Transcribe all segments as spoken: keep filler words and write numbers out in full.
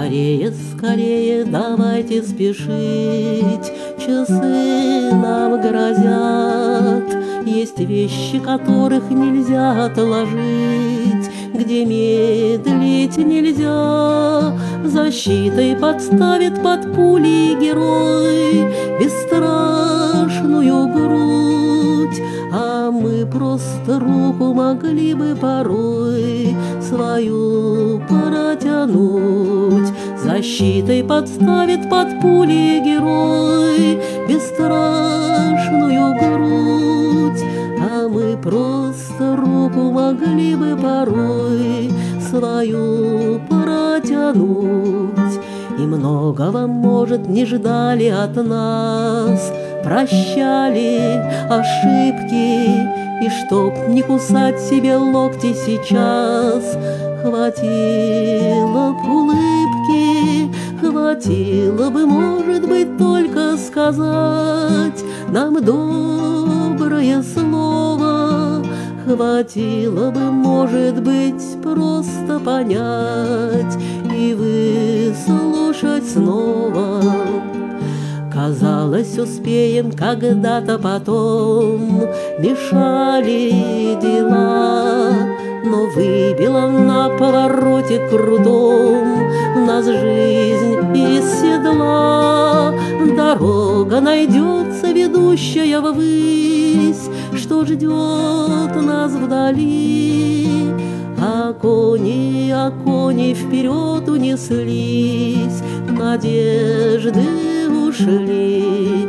Скорее, скорее, давайте спешить, часы нам грозят. Есть вещи, которых нельзя отложить, где медлить нельзя. Защитой подставит под пули герой бесстрашную грудь, а мы просто руку могли бы порой свою протянуть. Защитой подставит под пули герой бесстрашную грудь, а мы просто руку могли бы порой свою протянуть. И многого, может, не ждали от нас, прощали ошибки, и чтоб не кусать себе локти сейчас, хватило б улыбки, хватило бы, может быть, только сказать нам доброе слово, хватило бы, может быть, просто понять и выслушать снова. Казалось, успеем когда-то потом, мешали дела, но выбила на повороте крутом нас жизнь из седла. Дорога найдется, ведущая ввысь, что ждет нас вдали. А кони, а кони вперед унеслись, надежды ушли.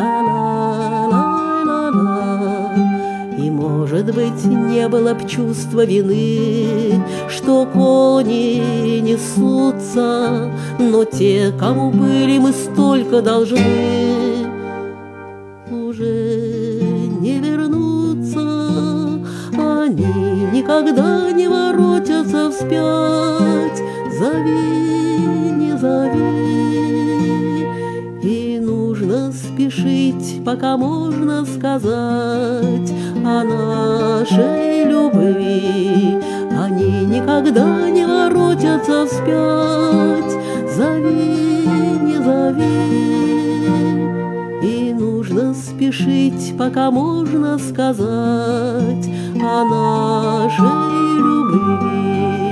Ла-ла-ла-ла-ла. И, может быть, не было б чувства вины, что кони несутся, но те, кому были мы столько должны, уже не вернутся. Они никогда не воротятся вспять. Зови, не зови. И нужно спешить, пока можно сказать о нашей любви. Они никогда не воротятся вспять. Зови, не зови. И нужно спешить, пока можно сказать о нашей любви.